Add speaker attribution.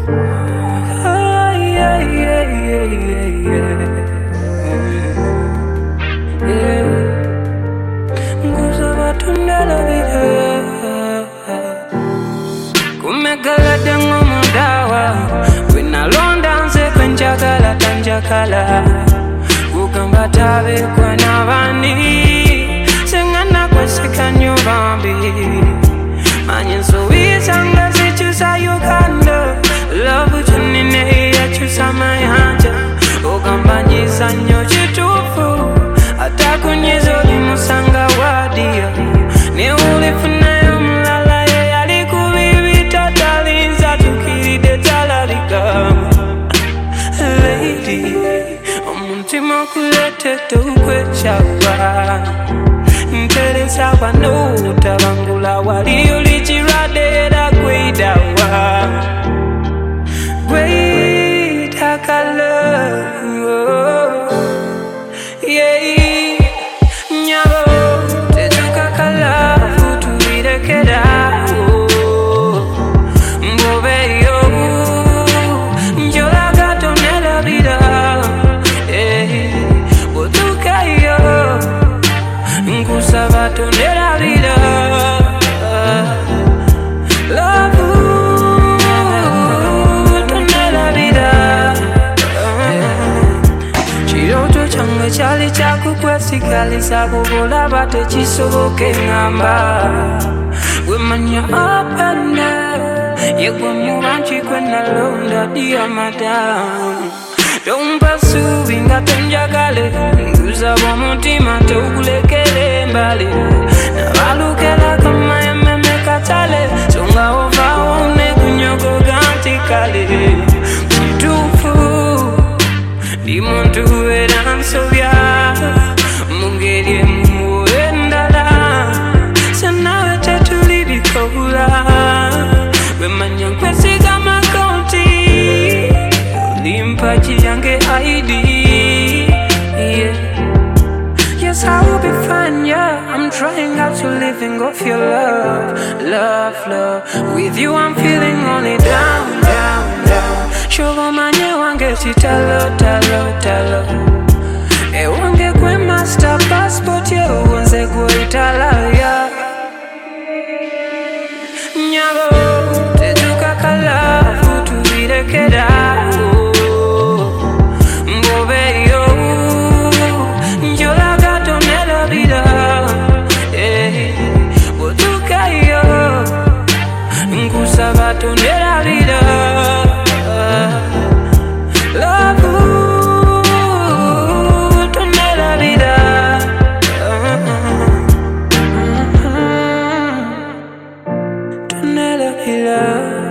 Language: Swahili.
Speaker 1: Ah, yeah, yeah, yeah, yeah, yeah. Ngusaba tundala vida. Kumegala dango mudawa. Wina londa nze kwenjagala tanjakala. Kugamba tabe kwa nabani. Sengana kwesika nyubambi. Manyenso wisanga zichusa Uganda. Love uchunine ya chusa mayanja. Kugamba njisa nyo chitufu. Atakunyizo limusanga wadia. Ni ulifuna ya mlala ya yalikubibi tatalinza tukiride talarikama. Lady, omuntima kulete tukwe chawa. Nteresa wano utabangula wali ulichiradera kwidawa. Gwita kala, yeah. Tundela vida, love, tundela vida. Chiroto change chali chaku kwesikali sabugola bate chisoboke ngamba. Wemanya up and down, yegwa mubanchi kwena londa dia madam. Don't pursue inga tenjagale, nguza wa mutima tukulekele mbali. Nabalukela kama ememe katale, songa ova one kunyogo ganti kale. Chitufu, di muntu eransobya, mungerie muendala. Sanawe tetuli bikohula, wemanya kwesiga makonti. Limpachi yange ID, yeah. Yes, I will be fine, yeah. I'm trying out to living off your love, love, love. With you I'm feeling only down, down, down. Shogo manye wange talo, talo, talo. E wange kwe master passport, yeah. Wanze kwe itala, yeah. Nyago, tejuka kala, futu virekeda. Tundela vida, love, tundela vida, tundela vida.